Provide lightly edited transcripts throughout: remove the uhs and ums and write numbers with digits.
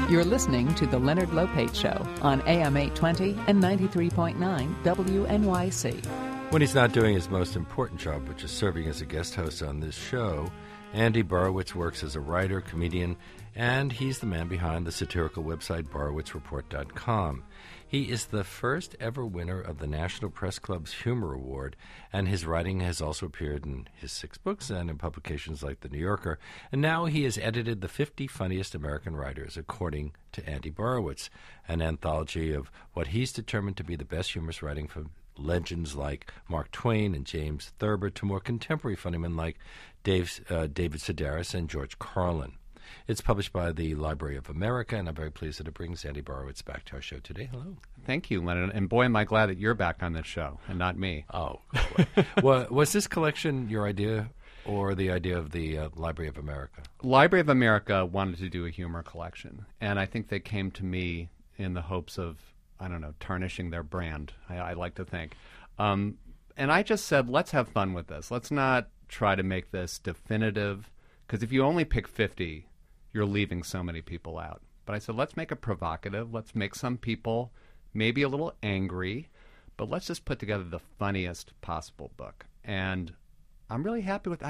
You're listening to The Leonard Lopate Show on AM 820 and 93.9 WNYC. When he's not doing his most important job, which is serving as a guest host on this show, Andy Borowitz works as a writer, comedian, and he's the man behind the satirical website BorowitzReport.com. He is the first ever winner of the National Press Club's Humor Award, and his writing has also appeared in his 6 books and in publications like The New Yorker. And now he has edited the 50 Funniest American Writers, according to Andy Borowitz, an anthology of what he's determined to be the best humorous writing from legends like Mark Twain and James Thurber to more contemporary funnymen like David Sedaris and George Carlin. It's published by the Library of America, and I'm very pleased that it brings Andy Borowitz back to our show today. Hello. Thank you, Leonard. And boy, am I glad that you're back on this show and not me. Oh, well, was this collection your idea or the idea of the Library of America? Library of America wanted to do a humor collection, and I think they came to me in the hopes of, I don't know, tarnishing their brand, I like to think. And I just said, let's have fun with this. Let's not try to make this definitive, because if you only pick 50, you're leaving so many people out. But I said, let's make it provocative. Let's make some people maybe a little angry, but let's just put together the funniest possible book. And I'm really happy with it. I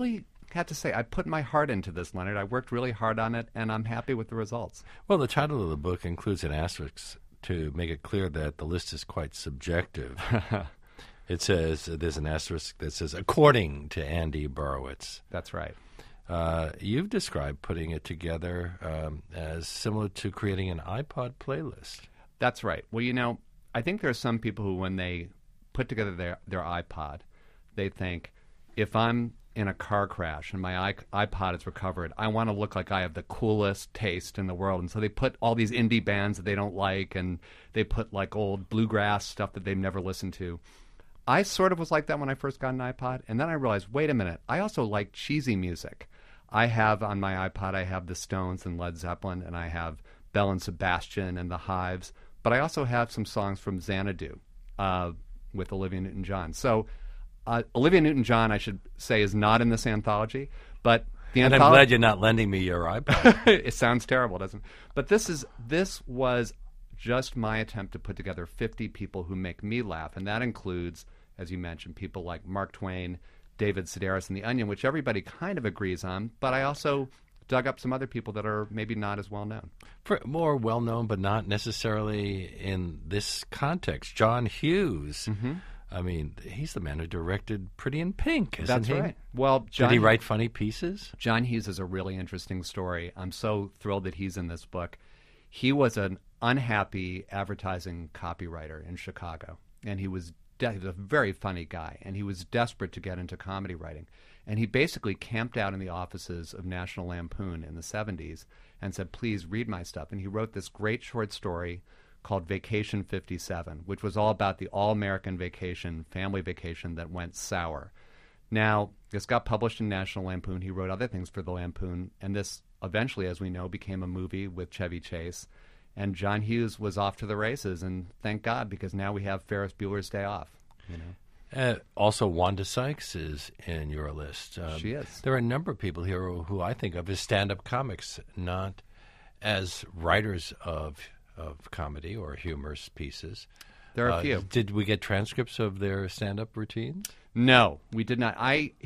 put my heart into this, Leonard. I worked really hard on it, and I'm happy with the results. Well, the title of the book includes an asterisk to make it clear that the list is quite subjective. It says, there's an asterisk that says, according to Andy Borowitz. That's right. You've described putting it together as similar to creating an iPod playlist. That's right. Well, you know, I think there are some people who, when they put together their iPod, they think, if I'm in a car crash and my iPod is recovered, I want to look like I have the coolest taste in the world. And so they put all these indie bands that they don't like, and they put like old bluegrass stuff that they've never listened to. I sort of was like that when I first got an iPod, and then I realized, wait a minute, I also like cheesy music. I have on my iPod, I have the Stones and Led Zeppelin, and I have Belle and Sebastian and the Hives, but I also have some songs from Xanadu with Olivia Newton-John. So Olivia Newton-John, I should say, is not in this anthology, but and I'm glad you're not lending me your iPod. It sounds terrible, doesn't it? But this was just my attempt to put together 50 people who make me laugh, and that includes, as you mentioned, people like Mark Twain, David Sedaris, and The Onion, which everybody kind of agrees on, but I also dug up some other people that are maybe not as well known. More well known, but not necessarily in this context. John Hughes. Mm-hmm. I mean, he's the man who directed Pretty in Pink, isn't he? That's right. Well, did he write funny pieces? John Hughes is a really interesting story. I'm so thrilled that he's in this book. He was an unhappy advertising copywriter in Chicago, and he was a very funny guy, and he was desperate to get into comedy writing. And he basically camped out in the offices of National Lampoon in the 70s and said, please read my stuff. And he wrote this great short story called Vacation 57, which was all about the all-American vacation, family vacation that went sour. Now, this got published in National Lampoon. He wrote other things for the Lampoon, and this eventually, as we know, became a movie with Chevy Chase. And John Hughes was off to the races, and thank God, because now we have Ferris Bueller's Day Off. You know. Also, Wanda Sykes is in your list. She is. There are a number of people here who I think of as stand-up comics, not as writers of comedy or humorous pieces. There are a few. Did we get transcripts of their stand-up routines? No, we did not.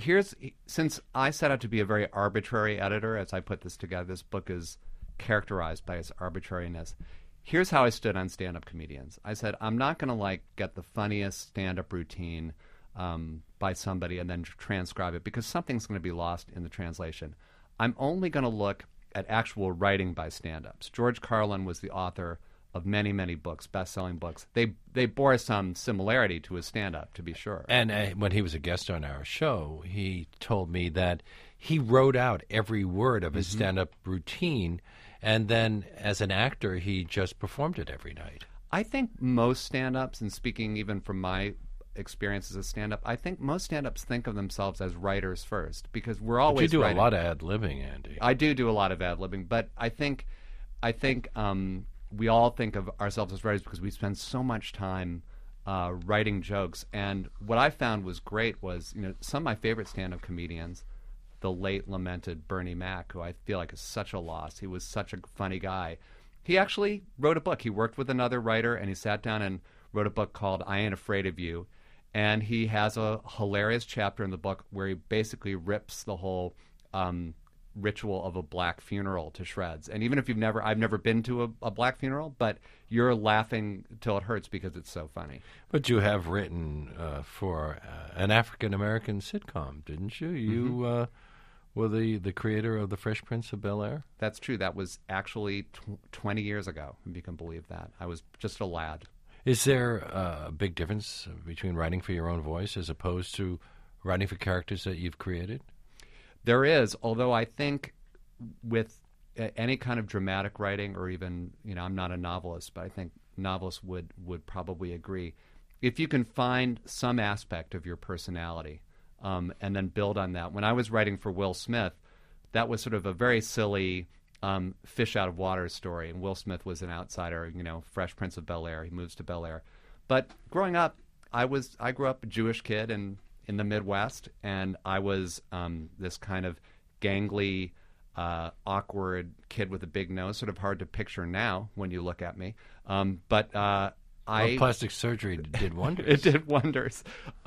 Since I set out to be a very arbitrary editor as I put this together, this book is characterized by its arbitrariness. Here's how I stood on stand-up comedians. I said, I'm not going to get the funniest stand-up routine by somebody and then transcribe it, because something's going to be lost in the translation. I'm only going to look at actual writing by stand-ups. George Carlin was the author of many, many books, best-selling books. They bore some similarity to his stand-up, to be sure. And when he was a guest on our show, he told me that he wrote out every word of his stand-up routine, and then as an actor, he just performed it every night. I think most stand-ups, and speaking even from my experience as a stand-up, I think most stand-ups think of themselves as writers first, because we're always But you do writing. a lot of ad-libbing, Andy. I do a lot of ad-libbing, but I think we all think of ourselves as writers because we spend so much time writing jokes. And what I found was great was, some of my favorite stand-up comedians the late lamented Bernie Mac, who I feel like is such a loss. He was such a funny guy. He actually wrote a book. He worked with another writer, and he sat down and wrote a book called I Ain't Afraid of You. And he has a hilarious chapter in the book where he basically rips the whole ritual of a black funeral to shreds. And even if I've never been to a black funeral, but you're laughing till it hurts because it's so funny. But you have written for an African-American sitcom, didn't you? You were the creator of The Fresh Prince of Bel-Air? That's true. That was actually 20 years ago, if you can believe that. I was just a lad. Is there a big difference between writing for your own voice as opposed to writing for characters that you've created? There is, although I think with any kind of dramatic writing, or even, I'm not a novelist, but I think novelists would probably agree. If you can find some aspect of your personality and then build on that. When I was writing for Will Smith, that was sort of a very silly fish out of water story, and Will Smith was an outsider, Fresh Prince of Bel-Air. He moves to Bel-Air. But growing up, I grew up a Jewish kid in the Midwest, and I was this kind of gangly, awkward kid with a big nose, sort of hard to picture now when you look at me. Plastic surgery did wonders. It did wonders.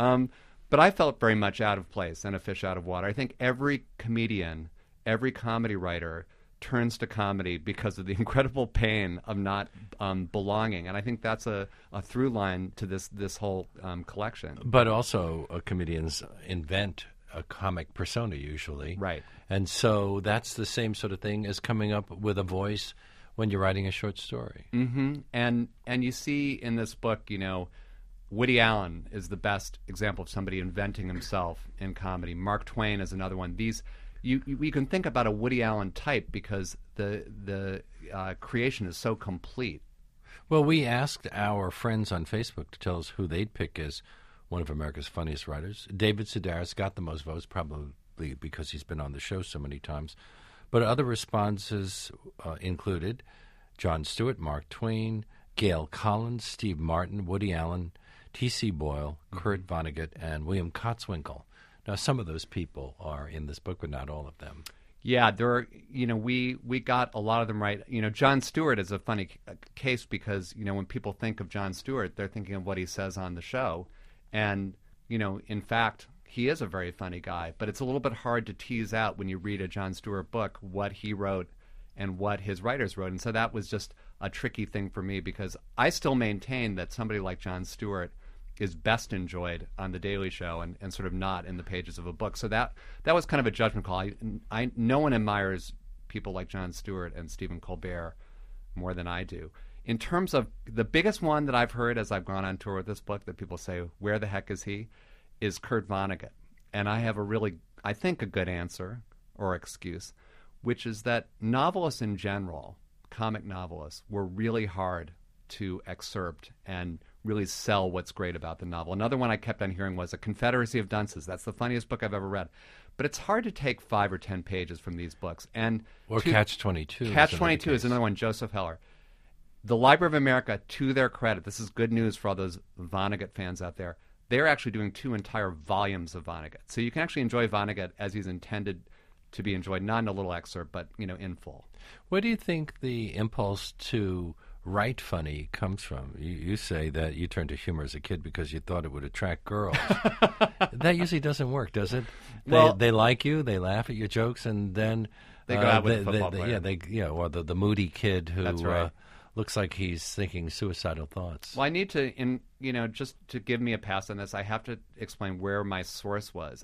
But I felt very much out of place and a fish out of water. I think every comedian, every comedy writer turns to comedy because of the incredible pain of not belonging. And I think that's a through line to this whole collection. But also comedians invent a comic persona usually. Right. And so that's the same sort of thing as coming up with a voice when you're writing a short story. Mm-hmm. And you see in this book, Woody Allen is the best example of somebody inventing himself in comedy. Mark Twain is another one. You can think about a Woody Allen type because the creation is so complete. Well, we asked our friends on Facebook to tell us who they'd pick as one of America's funniest writers. David Sedaris got the most votes, probably because he's been on the show so many times. But other responses included Jon Stewart, Mark Twain, Gail Collins, Steve Martin, Woody Allen, T.C. Boyle, Kurt Vonnegut, and William Kotzwinkle. Now, some of those people are in this book, but not all of them. Yeah, there are, we got a lot of them right. Jon Stewart is a funny case because, when people think of Jon Stewart, they're thinking of what he says on the show. And, in fact, he is a very funny guy, but it's a little bit hard to tease out when you read a Jon Stewart book what he wrote and what his writers wrote. And so that was just a tricky thing for me because I still maintain that somebody like Jon Stewart is best enjoyed on The Daily Show and sort of not in the pages of a book. So that was kind of a judgment call. No one admires people like Jon Stewart and Stephen Colbert more than I do. In terms of the biggest one that I've heard as I've gone on tour with this book that people say, where the heck is he, is Kurt Vonnegut. And I have I think a good answer or excuse, which is that novelists in general, comic novelists, were really hard to excerpt and really sell what's great about the novel. Another one I kept on hearing was A Confederacy of Dunces. That's the funniest book I've ever read. But it's hard to take 5 or 10 pages from these books. Or Catch-22. Catch-22 is another one, Joseph Heller. The Library of America, to their credit, this is good news for all those Vonnegut fans out there, they're actually doing 2 entire volumes of Vonnegut. So you can actually enjoy Vonnegut as he's intended to be enjoyed, not in a little excerpt, but in full. Where do you think the impulse to write funny comes from? You say that you turned to humor as a kid because you thought it would attract girls. That usually doesn't work, does it? They like you, they laugh at your jokes, and then they go out with the football player. Or the moody kid who That's right. Looks like he's thinking suicidal thoughts. Well, I need to, just to give me a pass on this, I have to explain where my source was.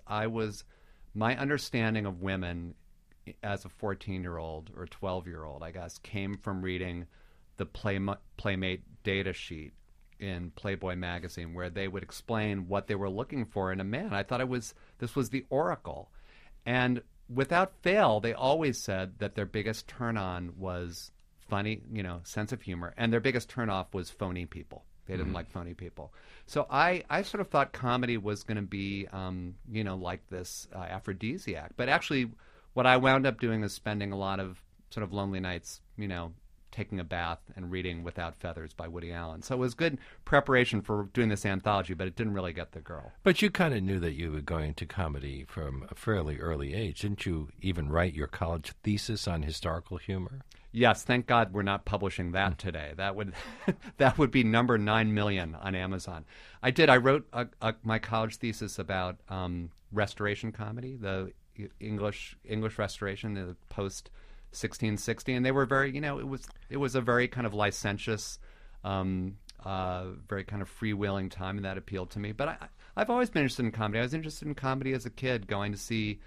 My understanding of women as a 14-year-old or 12-year-old, I guess, came from reading the Playmate data sheet in Playboy magazine, where they would explain what they were looking for in a man. I thought this was the oracle. And without fail, they always said that their biggest turn-on was funny, sense of humor, and their biggest turn-off was phony people. They didn't like phony people. So I sort of thought comedy was going to be, like this aphrodisiac. But actually, what I wound up doing is spending a lot of sort of lonely nights, taking a bath and reading Without Feathers by Woody Allen. So it was good preparation for doing this anthology, but it didn't really get the girl. But you kind of knew that you were going to comedy from a fairly early age. Didn't you even write your college thesis on historical humor? Yes, thank God we're not publishing that today. That would that would be number 9 million on Amazon. I did. I wrote my college thesis about restoration comedy, the English Restoration, the post 1660, and they were very, it was a very kind of licentious, very kind of freewheeling time, and that appealed to me. But I've always been interested in comedy. I was interested in comedy as a kid, going to see,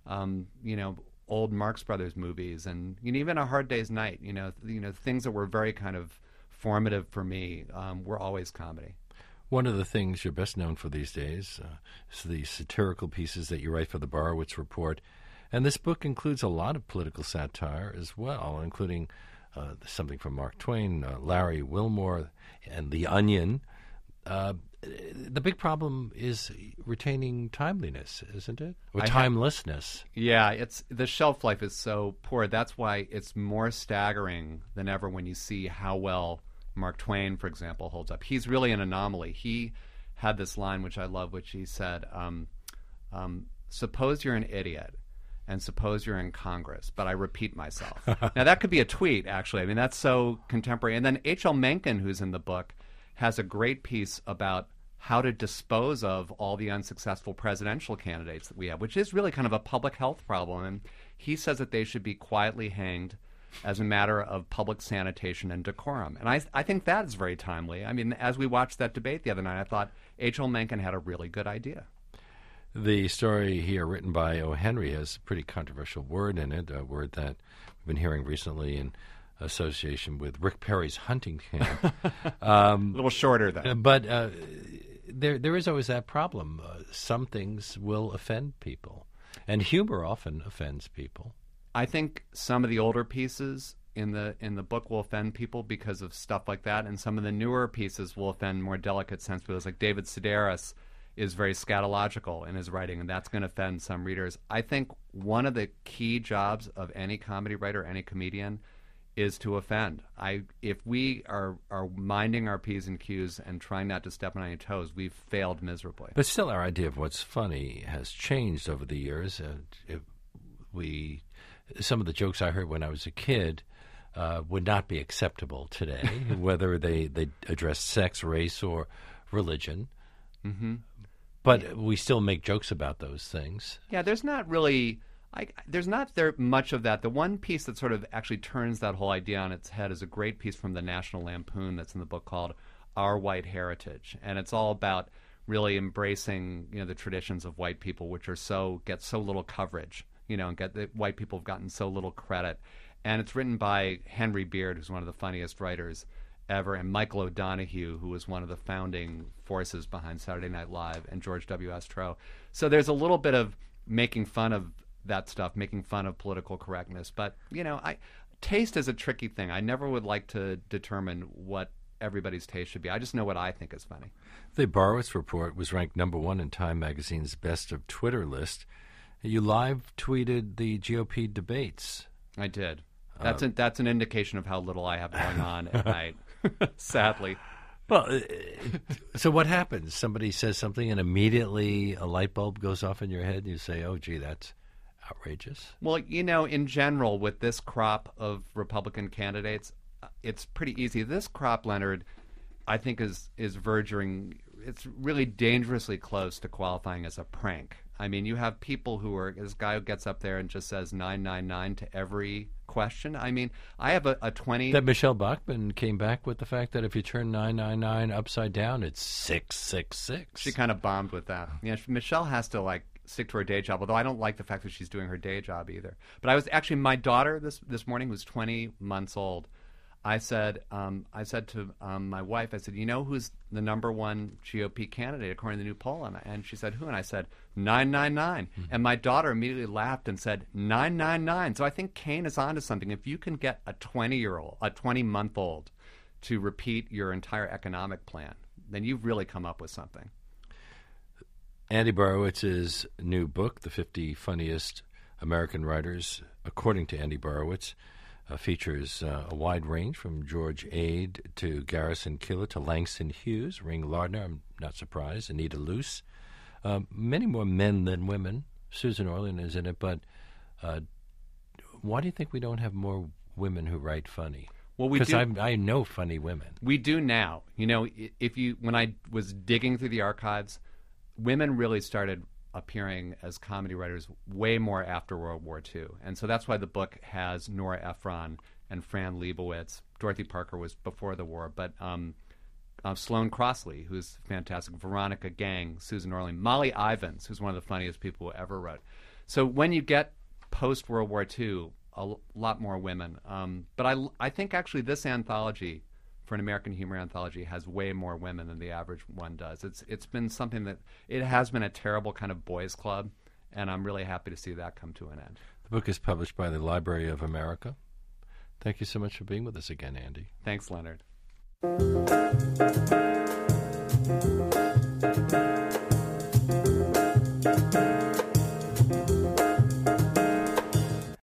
old Marx Brothers movies, and even A Hard Day's Night. Things that were very kind of formative for me were always comedy. One of the things you're best known for these days is the satirical pieces that you write for the Borowitz Report. And this book includes a lot of political satire as well, including something from Mark Twain, Larry Wilmore, and The Onion. The big problem is retaining timeliness, isn't it? Or timelessness. Yeah, the shelf life is so poor. That's why it's more staggering than ever when you see how well Mark Twain, for example, holds up. He's really an anomaly. He had this line, which I love, which he said, suppose you're an idiot and suppose you're in Congress, but I repeat myself. Now, that could be a tweet, actually. I mean, that's so contemporary. And then H.L. Mencken, who's in the book, has a great piece about how to dispose of all the unsuccessful presidential candidates that we have, which is really kind of a public health problem. And he says that they should be quietly hanged as a matter of public sanitation and decorum. And I think that is very timely. I mean, as we watched that debate the other night, I thought H.L. Mencken had a really good idea. The story here written by O. Henry has a pretty controversial word in it, a word that we've been hearing recently in association with Rick Perry's hunting camp. A little shorter, though. But there is always that problem. Some things will offend people, and humor often offends people. I think some of the older pieces in the book will offend people because of stuff like that, and some of the newer pieces will offend more delicate sensibilities. Like David Sedaris is very scatological in his writing, and that's going to offend some readers. I think one of the key jobs of any comedy writer, any comedian, is to offend. If we are minding our P's and Q's and trying not to step on any toes, we've failed miserably. But still, our idea of what's funny has changed over the years. Some of the jokes I heard when I was a kid would not be acceptable today, whether they address sex, race, or religion. Mm-hmm. But we still make jokes about those things. Yeah, there's not much of that. The one piece that sort of actually turns that whole idea on its head is a great piece from the National Lampoon that's in the book called Our White Heritage. And it's all about really embracing, the traditions of white people, which get so little coverage. White people have gotten so little credit. And it's written by Henry Beard, who's one of the funniest writers ever, and Michael O'Donoghue, who was one of the founding forces behind Saturday Night Live, and George W. Stroh. So there's a little bit of making fun of that stuff, making fun of political correctness. But, taste is a tricky thing. I never would like to determine what everybody's taste should be. I just know what I think is funny. The Borowitz Report was ranked number 1 in Time Magazine's Best of Twitter list. You live tweeted the GOP debates. I did. That's an indication of how little I have going on at night, sadly. Well, so what happens? Somebody says something and immediately a light bulb goes off in your head and you say, oh, gee, that's outrageous. Well, in general, with this crop of Republican candidates, it's pretty easy. This crop, Leonard, I think is verging, it's really dangerously close to qualifying as a prank. I mean, you have people this guy who gets up there and just says 999 to every question. I mean, I have a 20... That Michelle Bachmann came back with the fact that if you turn 999 upside down, it's 666. She kind of bombed with that. Michelle has to, stick to her day job, although I don't like the fact that she's doing her day job either. But I was actually, my daughter this morning was 20 months old. I said to my wife, I said, who's the number one GOP candidate according to the new poll? And she said, who? And I said, 999. Mm-hmm. And my daughter immediately laughed and said, 999. So I think Kane is onto something. If you can get a 20-month-old to repeat your entire economic plan, then you've really come up with something. Andy Borowitz's new book, The 50 Funniest American Writers, according to Andy Borowitz, features a wide range from George Ade to Garrison Keillor to Langston Hughes, Ring Lardner, I'm not surprised, Anita Luce. Many more men than women. Susan Orlean is in it, but why do you think we don't have more women who write funny? Well, we do. Because I know funny women. We do now. You know, when I was digging through the archives, women really started appearing as comedy writers way more after World War II. And so that's why the book has Nora Ephron and Fran Lebowitz. Dorothy Parker was before the war, but Sloane Crossley, who's fantastic, Veronica Gang, Susan Orlean, Molly Ivins, who's one of the funniest people who ever wrote. So when you get post-World War II, a lot more women. But I think actually this anthology, for an American humor anthology, has way more women than the average one does. It's been something that, it has been a terrible kind of boys club, and I'm really happy to see that come to an end. The book is published by the Library of America. Thank you so much for being with us again, Andy. Thanks, Leonard.